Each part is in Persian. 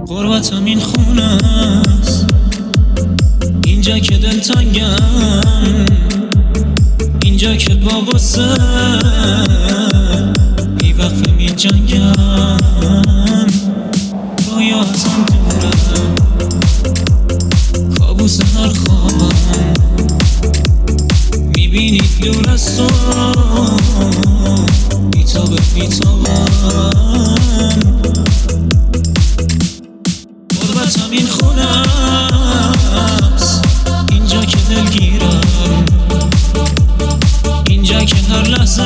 غربتم این خونه است، اینجا که دلتنگم، اینجا که با واسه بی وقت می جنگم. رویا ازم دوره، کابوس هر خوابم، میبینید دور از تو بیتابه بیتابم. غربتم این خونه است، اینجا که دلگیرم، اینجا که هر لحظه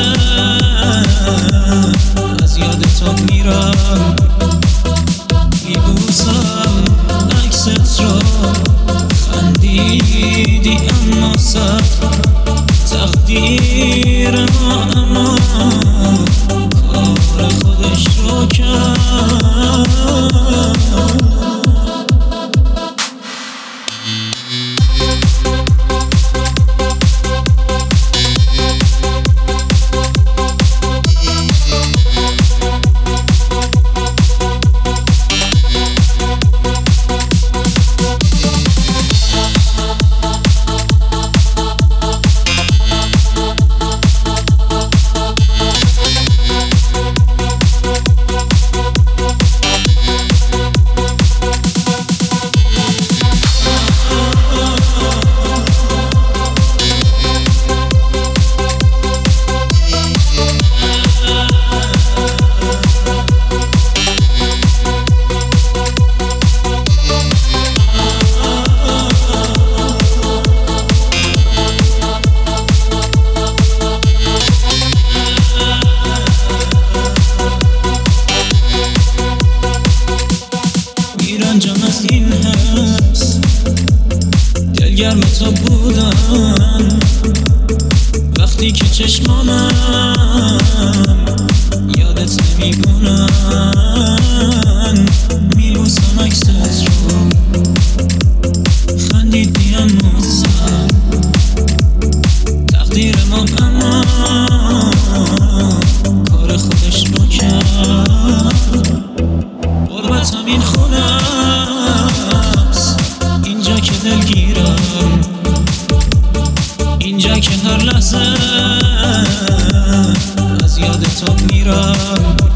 از یادت میرم. میبوسم عکست رو، خندیدی اما سخت تقدیر ما، اما کار خودش رو کرد. رنجم از این هست، دلگرم تو بودم وقتی که چشمانم یادت نمیمونن. میبوسم عکست رو، خندیدی اما سر تقدیر ما، اما کار خودش رو کرد. غربتم این خونه است، اینجا که دلگیرم، اینجا که هر لحظه از یادت میرم.